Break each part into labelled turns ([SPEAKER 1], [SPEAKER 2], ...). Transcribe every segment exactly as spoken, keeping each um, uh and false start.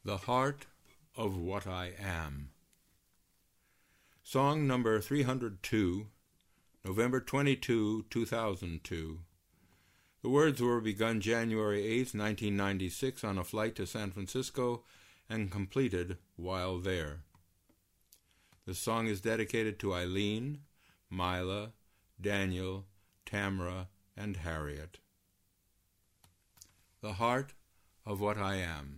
[SPEAKER 1] The Heart of What I Am. Song number three hundred two, November twenty-second, two thousand two. The words were begun January eighth, nineteen ninety-six on a flight to San Francisco and completed while there. The song is dedicated to Eileen, Mila, Daniel, Tamra, and Harriet. The Heart of What I Am.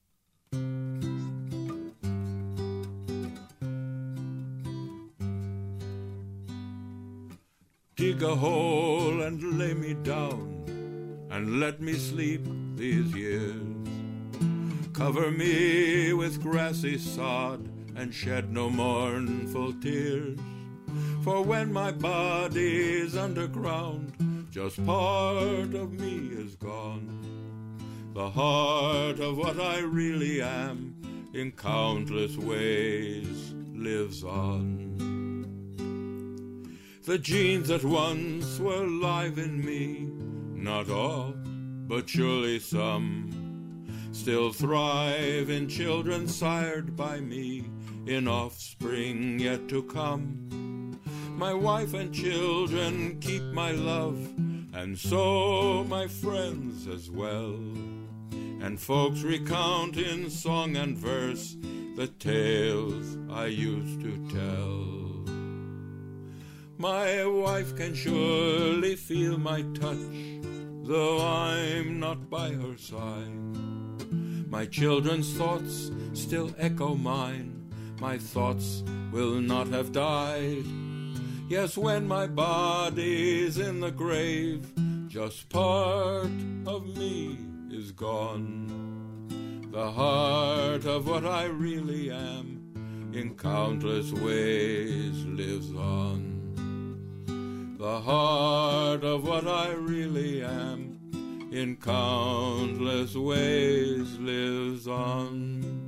[SPEAKER 1] Dig a hole and lay me down, and let me sleep these years. Cover me with grassy sod, and shed no mournful tears. For when my body's underground, just part of me is gone. The heart of what I really am, in countless ways, lives on. The genes that once were live in me, not all, but surely some, still thrive in children sired by me, in offspring yet to come. My wife and children keep my love, and so my friends as well. And folks recount in song and verse the tales I used to tell. My wife can surely feel my touch, though I'm not by her side. My children's thoughts still echo mine, my thoughts will not have died. Yes, when my body's in the grave, just part of me is gone. The heart of what I really am, in countless ways lives on. The heart of what I really am, in countless ways lives on.